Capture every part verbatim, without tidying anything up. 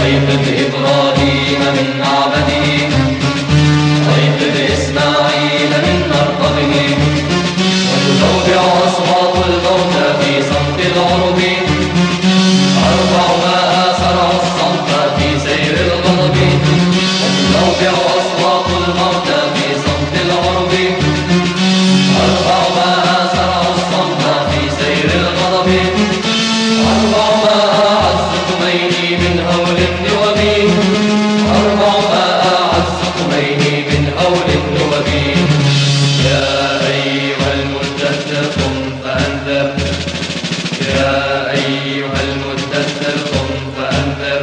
أيقظ إبراهيم من معبده، أيقظ إسماعيل من مرقده، وتزوجع أصوات الموتى في صمت العرب، أربع ما آثر الصمت في سير الغضب، وتزوجع أصوات الموتى في صمت العرب، أربع ما آثر الصمت في سير الغضب، أربع ما أعز خميني من هول النوب، أربع ما أعز خميني من هول النوب. يا أيها المدثر قم فأنذر، يا أيها المدثر قم فأنذر،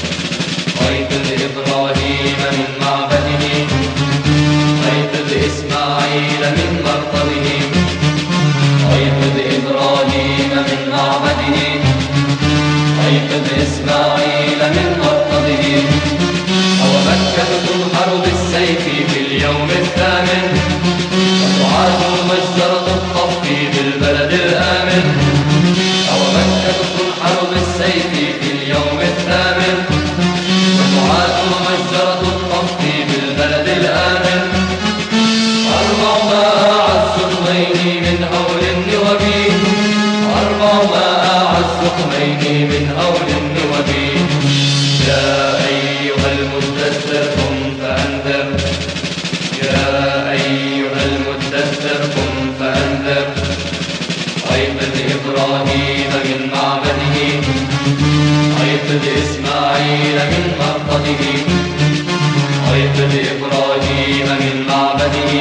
أيقظ إبراهيم من معبده، أيقظ إسماعيل من مرقده، أيقظ إبراهيم من معبده، أيقظ إسماعيل من مرقده. أو مكة تنحر بالسيف في اليوم الثامن، وتعاد مجزرة الطف بالبلد الآمن. أو مكة تنحر بالسيف في اليوم الثامن، وتعاد مجزرة الطف بالبلد الآمن. أربع ما أعز خميني من هول النوب، أربع ما أعز خميني من هول النوب. يا أيها المدثر قم فأنذر، يا أيها المدثر قم فأنذر، أيقظ إبراهيم من معبده، أيقظ إسماعيل من مرقده، أيقظ إبراهيم من معبده،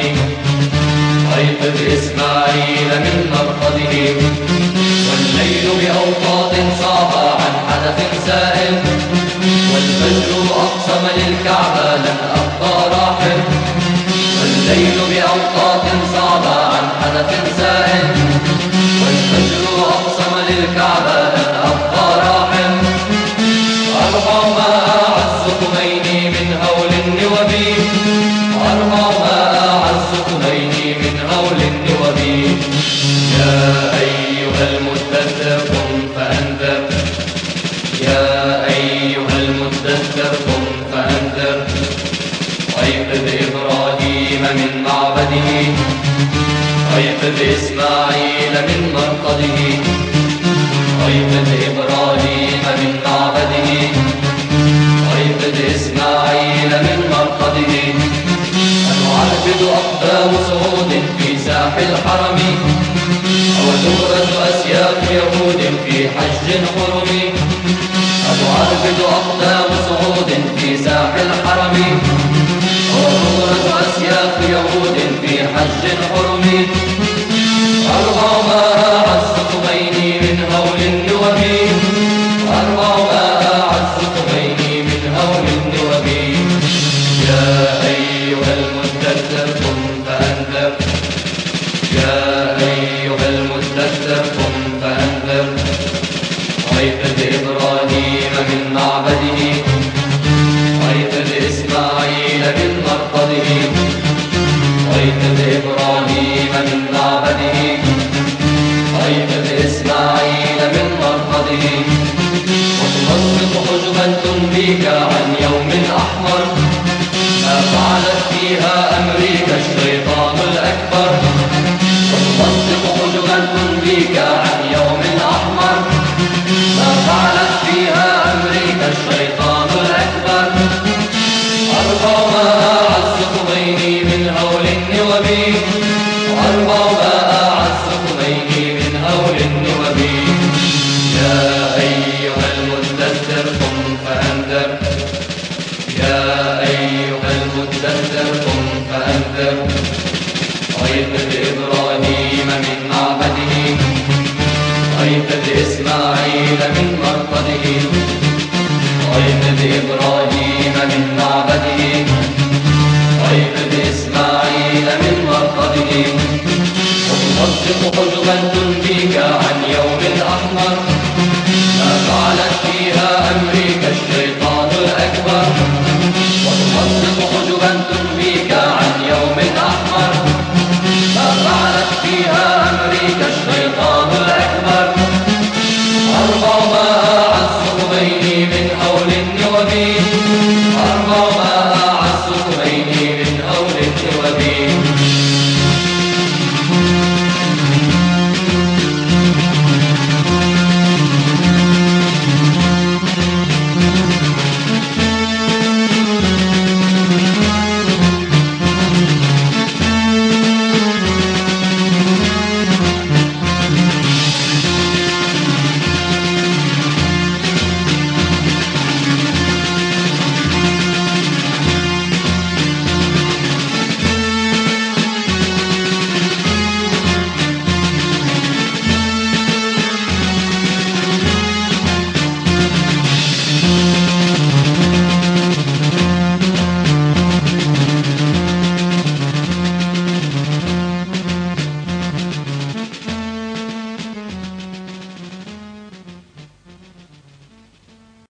أيقظ إسماعيل من مرقده. والليل بأوقات صعبة عن حدث سائل، والفجر أقسم للكعبة لن أبقى راحل. والليل بأوقات صعبة عن حدث سائل، والفجر أقسم للكعبة لن أبقى راحل. أربع ما أعز خميني من هول النوب، أربع ما أعز خميني من هول النوب. يا أيها المدثر قم فأنذر، يا أيها المدثر قم فأنذر، أيقظ إبراهيم من معبده، أيقظ إسماعيل من مرقده، أيقظ إبراهيم من معبده، أيقظ إسماعيل من مرقده. أتعربد أقدام صعود في ساح الحرم، وتبرز أسياف يهود في حج حرم. أتعربد أقدام صعود في ساح الحرم، وتبرز أسياف يهود في حج حرم. أربع ما أعز خميني من هول النوب، أربع ما أعز خميني من هول النوب. يا أيها المدثر قم فأنذر، يا أيها المدثر قم فأنذر، أيقظ إبراهيم من معبده، أيقظ إسماعيل من مرقده، أيقظ إبراهيم من معبده، أيقظ إسماعيل من مرقده. وتمزق حجبا تنبيك عن يوم أحمر، ما فعلت فيها أمريكا الشيطان الأكبر. وتمزق حجبا تنبيك عن يوم أحمر، ما فعلت فيها أمريكا الشيطان الأكبر. أربع ما أعز خميني من هول النوب، أربع ما أعز خميني من هول النوب. يا أيها المدثر قم فأنذر، يا أيها المدثر قم فأنذر، أيقظ إبراهيم من معبده، أيقظ إسماعيل من مرقده، أيقظ إبراهيم من معبده، أيقظ إسماعيل من مرقده. وتمزق حجبا تنبيك عن يوم أحمر، ما فعلت فيها أمريكا الشيطان الأكبر.